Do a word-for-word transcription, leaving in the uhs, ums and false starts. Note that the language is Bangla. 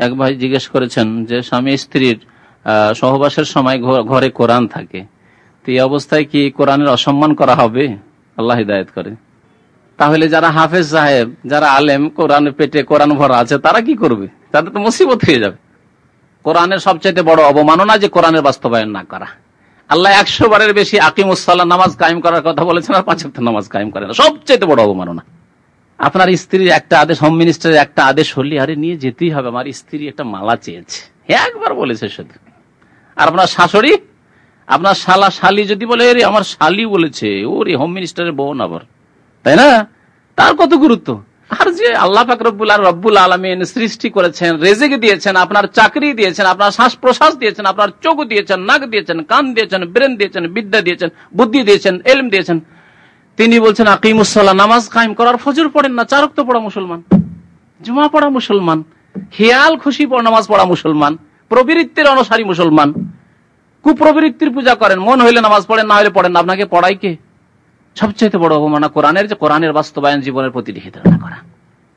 এক ভাই জিজ্ঞেস করেছেন যে স্বামী স্ত্রীর সহবাসের সময় ঘরে কোরআন থাকে, তো এই অবস্থায় কি কোরআনের অসম্মান করা হবে? আল্লাহ হিদায়াত করে। তাহলে যারা হাফেজ সাহেব, যারা আলেম, কোরআনের পেটে কোরআন ভরা আছে, তারা কি করবে? তাদের তো মুসিবত হয়ে যাবে। কোরআনের সবচাইতে বড় অবমাননা যে কোরআনের বাস্তবায়ন না করা। আল্লাহ একশো বারের বেশি আকিমুসসালাহ নামাজ কায়েম করার কথা বলেছেন, আর পাঁচ ওয়াক্ত নামাজ কায়েম করে না, সবচাইতে বড় অবমাননা। আপনার স্ত্রীর একটা আদেশ, হোম মিনিস্টারের একটা আদেশ হলে আরে নিয়ে যেতেই হবে, আমার স্ত্রী একটা মালা চেয়েছে, একবার বলেছে শুধু। আর আপনার শাশুড়ি, আপনার শালা শালি যদি বলে রে আমার শালি বলেছে, ওরে হোম মিনিস্টারের বোন আবার, তাই না? তার কত গুরুত্ব। আর যে আল্লাহ পাক রব্বুল আর রব্বুল আলামিন সৃষ্টি করেছেন, রেজেক দিয়েছেন, আপনার চাকরি দিয়েছেন, আপনার শ্বাস প্রশ্বাস দিয়েছেন, আপনার চোখ দিয়েছেন, নাক দিয়েছেন, কান দিয়েছেন, ব্রেন দিয়েছেন, বিদ্যা দিয়েছেন, বুদ্ধি দিয়েছেন, ইলম দিয়েছেন, তিনি বলছেন আকিমুসসালাহ নামাজ কায়েম করার। ফজর পড়েন না, চার ওয়াক্ত পড়া মুসলমান, জুমা পড়া মুসলমান, খেয়াল খুশি নামাজ পড়া মুসলমান, প্রবৃত্তির অনুসারী মুসলমান। কুপ্রবৃত্তির পূজা করেন, মন হইলে নামাজ পড়েন, না হইলে পড়েন না, আপনাকে পড়াই কে? সবচেয়ে বড় অবমাননা কোরআনের, যে কোরআনের বাস্তবায়ন জীবনের প্রতি লিখিত না করা।